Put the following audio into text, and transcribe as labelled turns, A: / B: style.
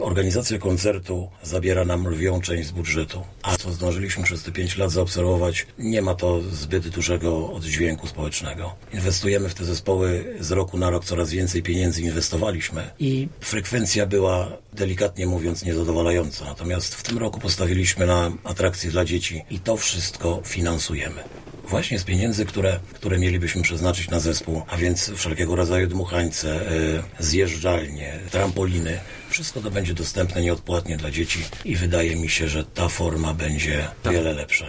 A: Organizacja koncertu zabiera nam lwią część z budżetu, a co zdążyliśmy przez te 5 lat zaobserwować, nie ma to zbyt dużego oddźwięku społecznego. Inwestujemy w te zespoły z roku na rok, coraz więcej pieniędzy inwestowaliśmy i frekwencja była, delikatnie mówiąc, niezadowalająca. Natomiast w tym roku postawiliśmy na atrakcje dla dzieci i to wszystko finansujemy. Właśnie z pieniędzy, które mielibyśmy przeznaczyć na zespół, a więc wszelkiego rodzaju dmuchańce, zjeżdżalnie, trampoliny. Wszystko to będzie dostępne nieodpłatnie dla dzieci i wydaje mi się, że ta forma będzie wiele lepsza.